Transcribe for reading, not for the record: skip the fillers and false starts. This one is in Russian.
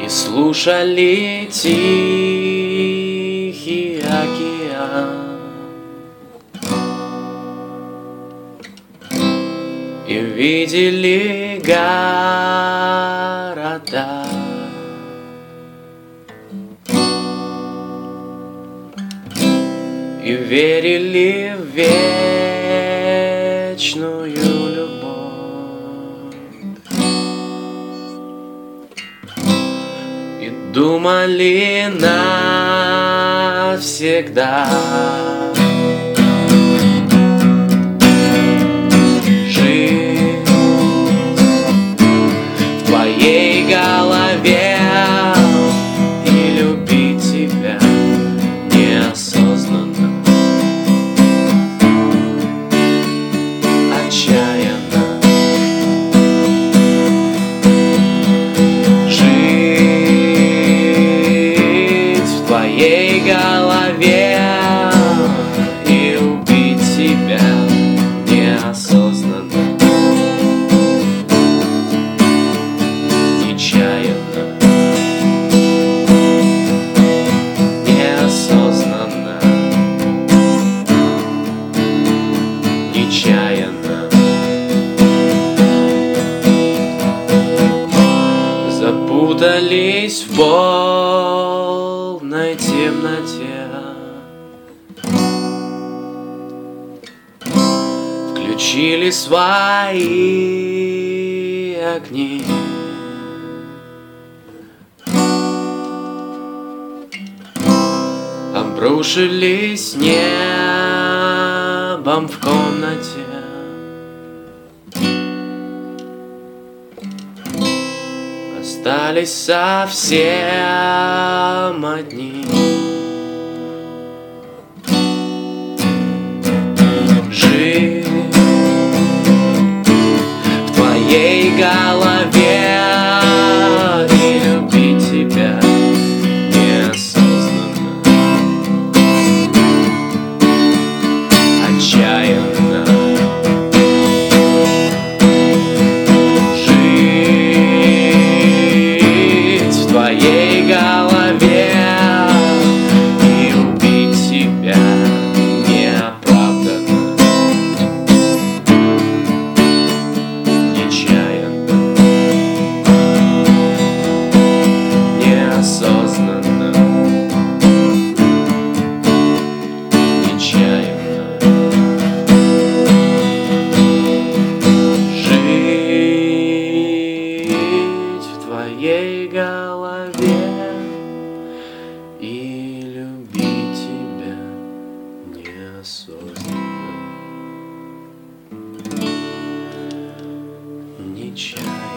И слушали тихий океан, и видели города, и верили в вечную любовь, и думали навсегда жить в твоей голове и любить тебя неосознанно, отчаянно. Жить в твоей голове и убить себя неосознанно, нечаянно, неосознанно, нечаянно. Запутались в полной темноте, включили свои огни, обрушились небом в комнате, остались совсем одни. Жить в твоей голове и любить тебя неосознанно, отчаянно. Жить в твоей голове и убить себя неоправданно, нечаянно, неосознанно, нечаянно. Жить в твоей голове и любить тебя неосознанно, нечаянно.